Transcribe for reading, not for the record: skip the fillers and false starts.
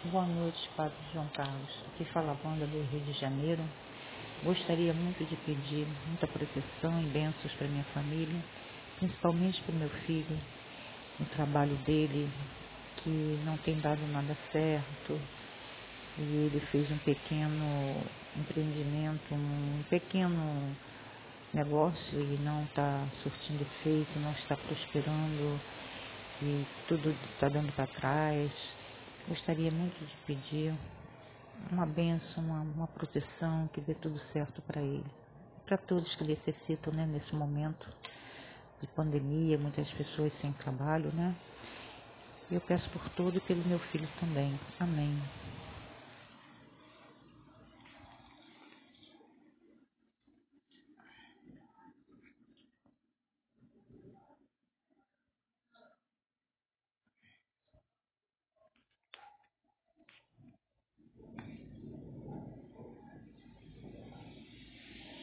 Boa noite, Padre João Carlos. Aqui fala a Wanda do Rio de Janeiro. Gostaria muito de pedir muita proteção e bênçãos para minha família, principalmente para o meu filho, no trabalho dele, que não tem dado nada certo. E ele fez um pequeno empreendimento, um pequeno negócio e não está surtindo efeito, não está prosperando e tudo está dando para trás. Gostaria muito de pedir uma bênção, uma proteção, que dê tudo certo para ele. Para todos que necessitam, né, nesse momento de pandemia, muitas pessoas sem trabalho, né? Eu peço por tudo e pelo meu filho também. Amém.